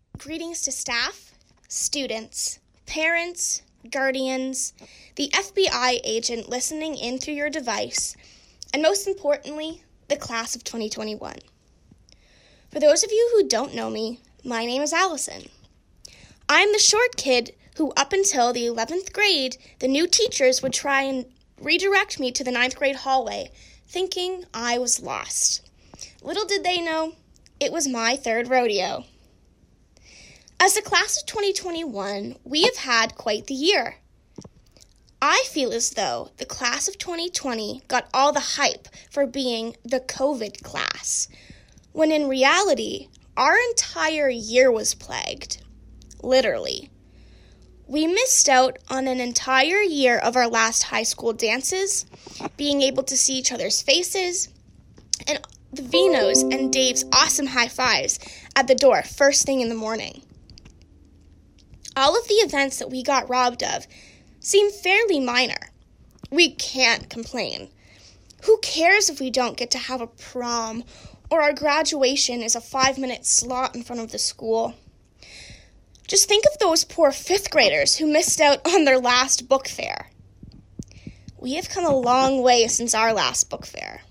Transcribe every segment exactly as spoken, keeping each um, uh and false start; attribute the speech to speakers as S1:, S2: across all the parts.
S1: Greetings to staff, students, parents, guardians, the F B I agent listening in through your device, and most importantly, the class of twenty twenty-one. For those of you who don't know me, my name is Allison. I'm the short kid who, up until the eleventh grade, the new teachers would try and redirect me to the ninth grade hallway, thinking I was lost. Little did they know, it was my third rodeo. As the class of twenty twenty-one, we have had quite the year. I feel as though the class of twenty twenty got all the hype for being the COVID class, when in reality, our entire year was plagued. Literally. We missed out on an entire year of our last high school dances, being able to see each other's faces, and the Vino's and Dave's awesome high fives at the door first thing in the morning. All of the events that we got robbed of seem fairly minor. We can't complain. Who cares if we don't get to have a prom or our graduation is a five-minute slot in front of the school? Just think of those poor fifth graders who missed out on their last book fair. We have come a long way since our last book fair.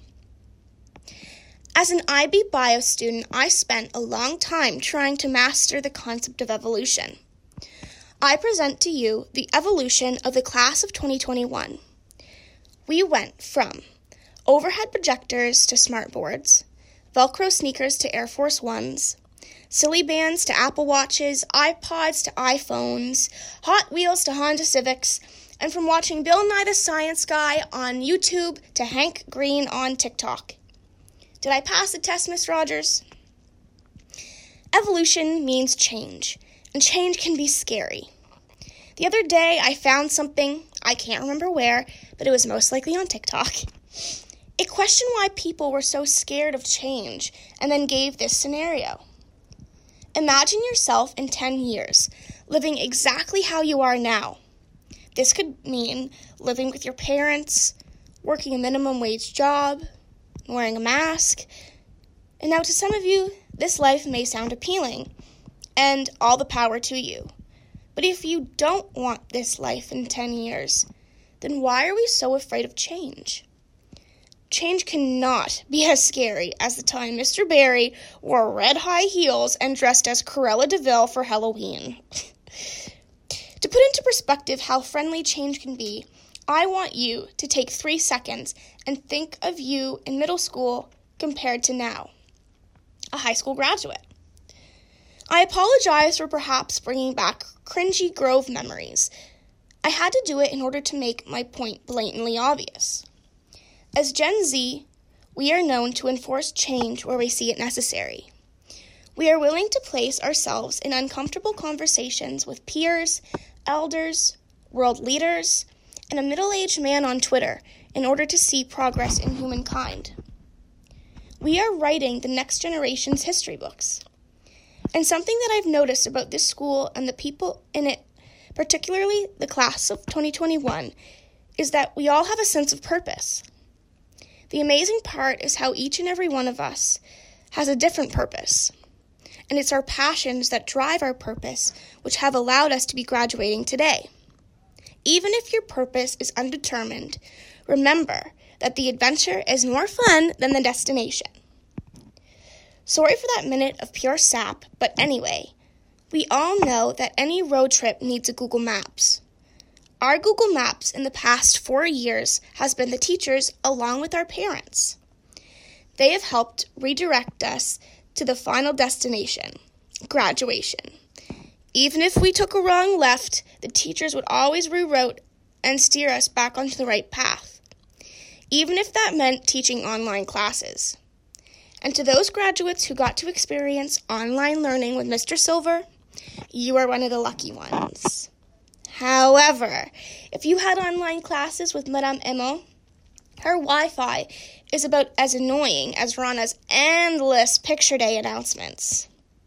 S1: As an I B Bio student, I spent a long time trying to master the concept of evolution. I present to you the evolution of the class of twenty twenty-one. We went from overhead projectors to smartboards, Velcro sneakers to Air Force Ones, Silly Bands to Apple Watches, iPods to iPhones, Hot Wheels to Honda Civics, and from watching Bill Nye the Science Guy on YouTube to Hank Green on TikTok. Did I pass the test, Miss Rogers? Evolution means change, and change can be scary. The other day, I found something, I can't remember where, but it was most likely on TikTok. It questioned why people were so scared of change, and then gave this scenario. Imagine yourself in ten years, living exactly how you are now. This could mean living with your parents, working a minimum wage job, wearing a mask. And now to some of you, this life may sound appealing, and all the power to you. But if you don't want this life in ten years, then why are we so afraid of change? Change cannot be as scary as the time Mister Barry wore red high heels and dressed as Cruella de Vil for Halloween. To put into perspective how friendly change can be, I want you to take three seconds and think of you in middle school compared to now, a high school graduate. I apologize for perhaps bringing back cringy Grove memories. I had to do it in order to make my point blatantly obvious. As Gen Z, we are known to enforce change where we see it necessary. We are willing to place ourselves in uncomfortable conversations with peers, elders, world leaders, and a middle-aged man on Twitter in order to see progress in humankind. We are writing the next generation's history books. And something that I've noticed about this school and the people in it, particularly the class of twenty twenty-one, is that we all have a sense of purpose. The amazing part is how each and every one of us has a different purpose. And it's our passions that drive our purpose, which have allowed us to be graduating today. Even if your purpose is undetermined, remember that the adventure is more fun than the destination. Sorry for that minute of pure sap, but anyway, we all know that any road trip needs a Google Maps. Our Google Maps in the past four years has been the teachers along with our parents. They have helped redirect us to the final destination, graduation. Even if we took a wrong left, the teachers would always reroute and steer us back onto the right path, even if that meant teaching online classes. And to those graduates who got to experience online learning with Mister Silver, you are one of the lucky ones. However, if you had online classes with Madame Emo, her Wi-Fi is about as annoying as Rana's endless picture day announcements.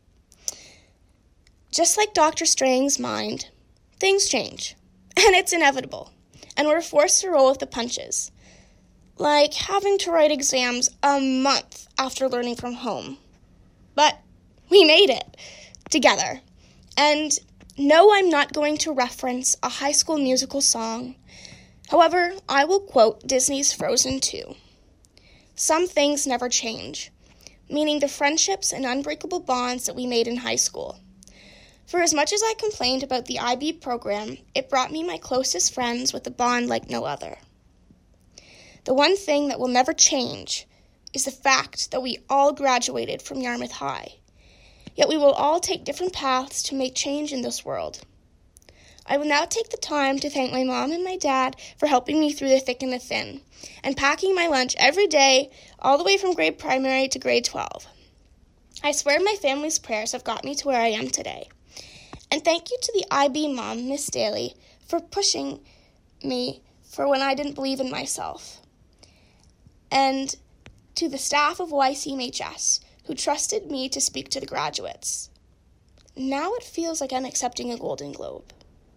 S1: Just like Doctor Strange's mind, things change, and it's inevitable, and we're forced to roll with the punches. Like having to write exams a month after learning from home. But we made it. together. And no, I'm not going to reference a High School Musical song. However, I will quote Disney's Frozen two. Some things never change, meaning the friendships and unbreakable bonds that we made in high school. For as much as I complained about the I B program, it brought me my closest friends with a bond like no other. The one thing that will never change is the fact that we all graduated from Yarmouth High. Yet we will all take different paths to make change in this world. I will now take the time to thank my mom and my dad for helping me through the thick and the thin, and packing my lunch every day, all the way from grade primary to grade twelve. I swear my family's prayers have got me to where I am today. And thank you to the I B mom, Miss Daly, for pushing me for when I didn't believe in myself. And to the staff of Y C M H S, who trusted me to speak to the graduates. Now it feels like I'm accepting a Golden Globe.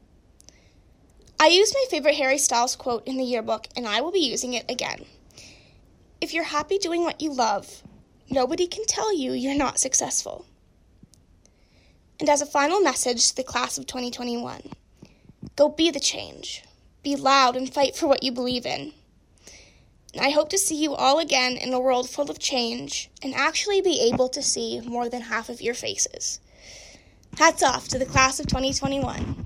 S1: I used my favorite Harry Styles quote in the yearbook, and I will be using it again. If you're happy doing what you love, nobody can tell you you're not successful. And as a final message to the class of twenty twenty-one, go be the change. Be loud and fight for what you believe in. And I hope to see you all again in a world full of change and actually be able to see more than half of your faces. Hats off to the class of twenty twenty-one.